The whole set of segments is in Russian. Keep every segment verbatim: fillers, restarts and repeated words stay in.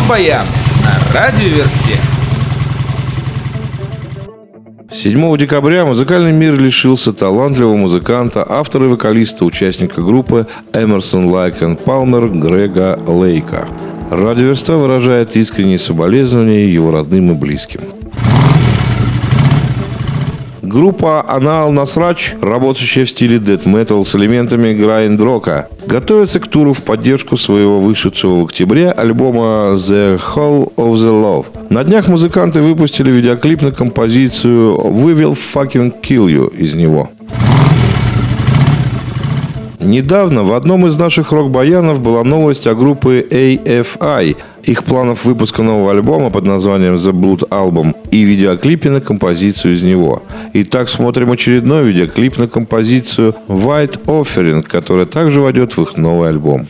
Рок-баян на Радиоверсте. седьмого декабря музыкальный мир лишился талантливого музыканта, автора и вокалиста, участника группы Эмерсон, Лейк энд Палмер Грега Лейка. Радиоверста выражает искренние соболезнования его родным и близким. Группа Анал Насрач, работающая в стиле дэт-метал с элементами грайнд-рока, готовится к туру в поддержку своего вышедшего в октябре альбома The Hall of the Love. На днях музыканты выпустили видеоклип на композицию We Will Fucking Kill You из него. Недавно в одном из наших рок-баянов была новость о группе эй эф ай, их планов выпуска нового альбома под названием The Blood Album и видеоклипе на композицию из него. Итак, смотрим очередной видеоклип на композицию White Offering, которая также войдет в их новый альбом.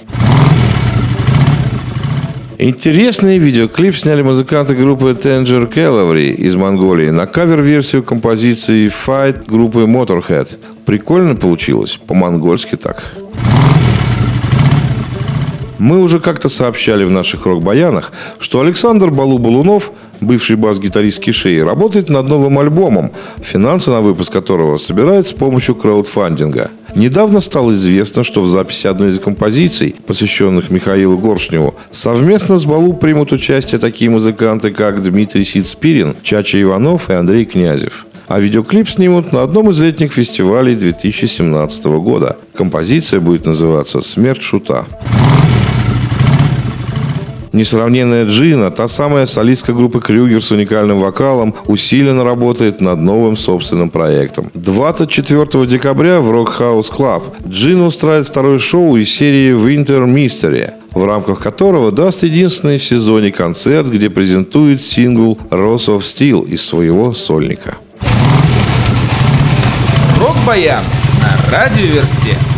Интересный видеоклип сняли музыканты группы Tanger Cavalry из Монголии на кавер-версию композиции Fight группы Motorhead. Прикольно получилось, по-монгольски так. Мы уже как-то сообщали в наших рок-баянах, что Александр Балу-Балунов, бывший бас-гитарист Кишей, работает над новым альбомом, финансы на выпуск которого собирают с помощью краудфандинга. Недавно стало известно, что в записи одной из композиций, посвященных Михаилу Горшневу, совместно с Балу примут участие такие музыканты, как Дмитрий Сид-Спирин, Чача Иванов и Андрей Князев. А видеоклип снимут на одном из летних фестивалей две тысячи семнадцатого года. Композиция будет называться «Смерть шута». Несравненная Джина, та самая солистка группы Крюгер с уникальным вокалом, усиленно работает над новым собственным проектом. двадцать четвёртого декабря в Rock House Club Джина устраивает второе шоу из серии Winter Mystery, в рамках которого даст единственный в сезоне концерт, где презентует сингл Rose of Steel из своего сольника. Рок-баян на Радиоверсте.